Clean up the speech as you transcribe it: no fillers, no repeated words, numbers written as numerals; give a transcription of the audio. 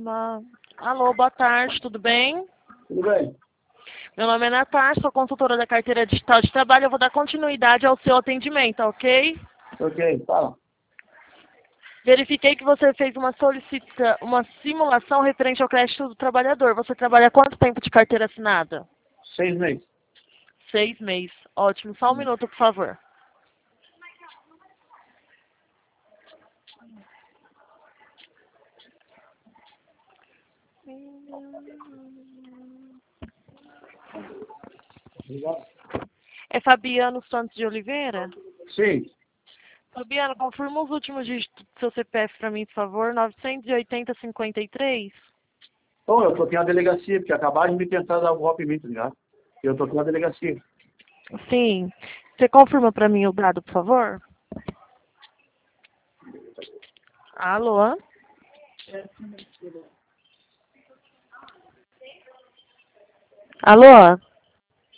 Alô, boa tarde, tudo bem? Tudo bem? Meu nome é Natasha, sou consultora da carteira digital de trabalho. Eu vou dar continuidade ao seu atendimento, ok? Ok, fala. Verifiquei que você fez uma simulação referente ao crédito do trabalhador. Você trabalha há quanto tempo de carteira assinada? 6 meses. 6 meses. Ótimo. Só um minuto, por favor. Obrigado. É Fabiano Santos de Oliveira? Sim. Fabiano, confirma os últimos dígitos do seu CPF para mim, por favor. 980-53? Bom, eu tô aqui na delegacia, porque acabaram de me tentar dar um golpe em mim, tá ligado? Eu tô aqui na delegacia. Sim. Você confirma para mim o dado, por favor? Alô? Alô?